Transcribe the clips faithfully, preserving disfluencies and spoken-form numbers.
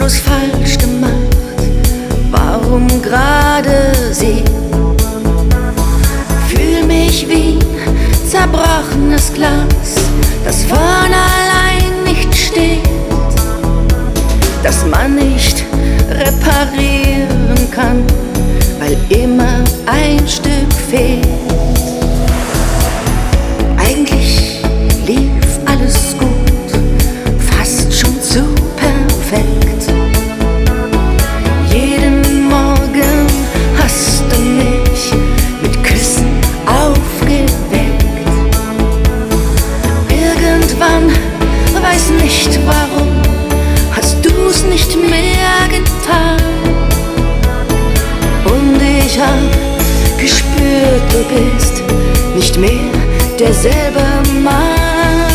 du's falsch gemacht? Warum gerade sie? Fühl mich wie zerbrochenes Glas, das von allein nicht steht, das man nicht reparieren kann, weil immer ein Stück fehlt. Eigentlich lief alles gut, fast schon zu perfekt. Jeden Morgen hast du mich mit Küssen aufgeweckt. Irgendwann, weiß nicht warum, hast du's nicht mehr getan. Und ich hab gespürt, du bist nicht mehr derselbe Mann.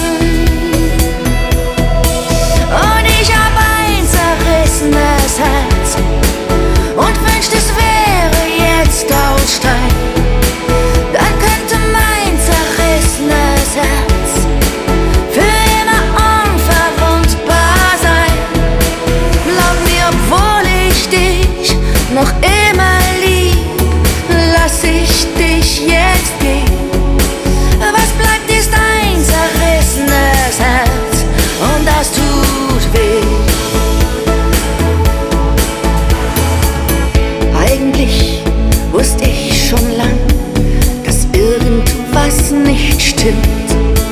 Und ich hab ein zerrissenes Herz und wünscht, es wäre jetzt aus Stein. Dann könnte mein zerrissenes Herz für immer unverwundbar sein. Glaub mir, obwohl ich dich noch immer lieb, lass ich dich jetzt gehen. Was bleibt, ist ein zerrissenes Herz und das tut weh. Eigentlich wusste ich schon lang, dass irgendwas nicht stimmt,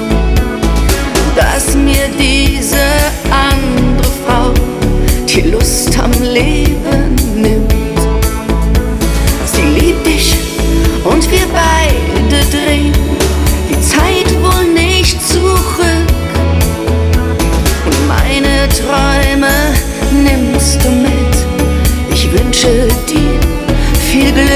dass mir diese andere Frau die Lust am Leben nimmt. Sie liebt dich und wir beide drehen die Zeit wohl nicht zurück. Und meine Träume nimmst du mit. Ich wünsche dir viel Glück.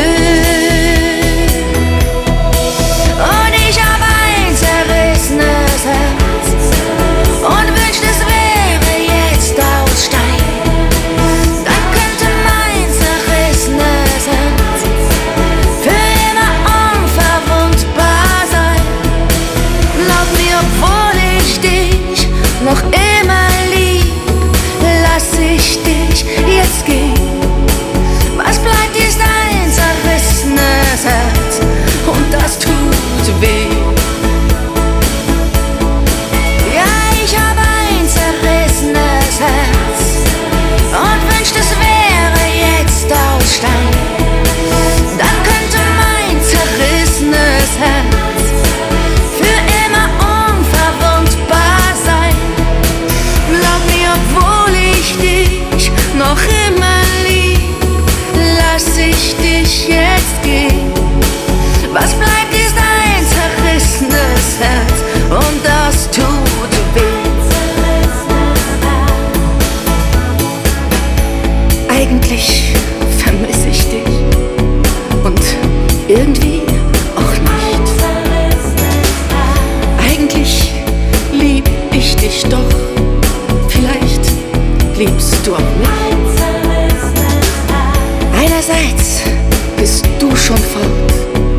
Und ich hab ein zerrissenes Herz und wünscht, es wäre jetzt aus Stein. Dann könnte mein zerrissenes Herz für immer unverwundbar sein. Glaub mir, obwohl ich dich noch immer lieb, lass ich dich jetzt gehen. Was bleibt, ist ein zerrissenes Herz und das tut weh. Ja, ich hab ein zerrissenes Herz und wünscht, es wäre jetzt aus Stein. Dann könnte mein zerrissenes Herz für immer unverwundbar sein. Glaub mir, obwohl ich dich noch immer lieb, lass ich dich jetzt gehen. Was bleibt, ist ein zerrissenes Herz und das tut weh. Eigentlich vermisse ich dich und irgendwie auch nicht. Eigentlich lieb ich dich doch, vielleicht liebst du auch mich. Einerseits bist du schon fort,